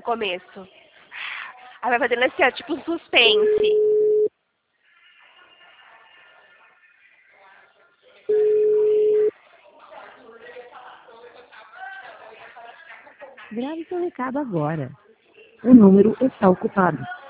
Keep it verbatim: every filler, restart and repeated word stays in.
no começo. Aí vai fazendo assim, ó, tipo um suspense. Grave seu recado agora. O número está ocupado.